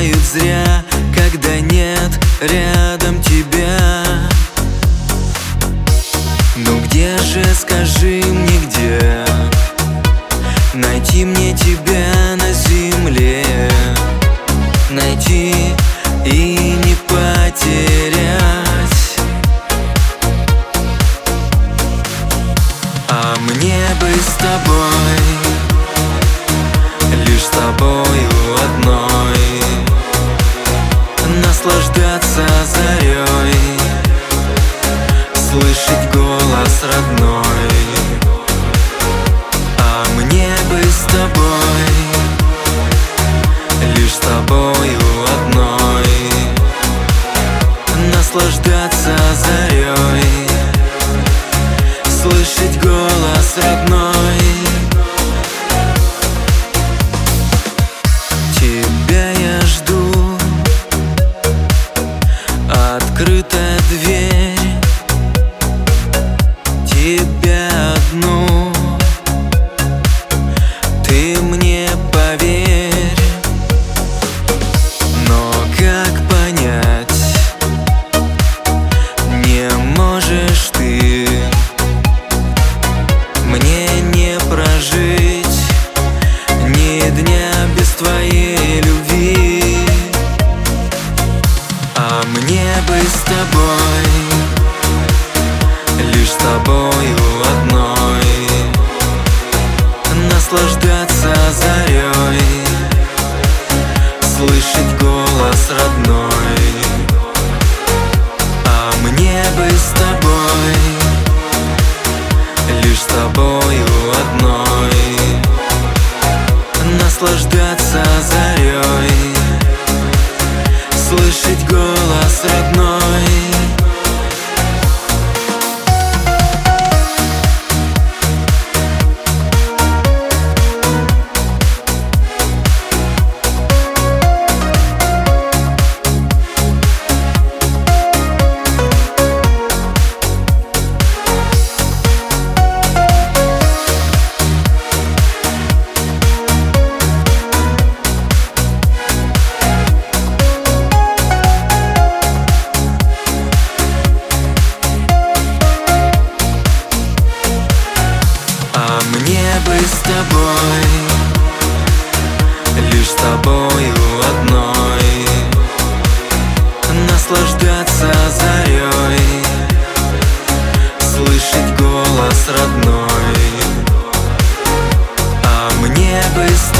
страдают зря, когда нет рядом тебя. Ну где же, скажи мне, где найти мне тебя на земле? Найти и не потерять. А мне бы с тобой, лишь с тобою одной, наслаждаться зарей, слышать голос родной. А мне бы с тобой, лишь с тобою одной, наслаждаться зарей, слышать голос родной. Тебя я жду, открытая дверь, тебя одну, ты мне поверь. Но как понять, не можешь ты мне не прожить ни дня без твоей любви. А мне бы с тобой, лишь с тобою одной, наслаждаться зарей, слышать голос родной. А мне бы с тобой, лишь с тобою одной, наслаждаться зарей, слышать голос родной. Мне бы с тобой, лишь с тобою одной, наслаждаться зарей, слышать голос родной. А мне бы с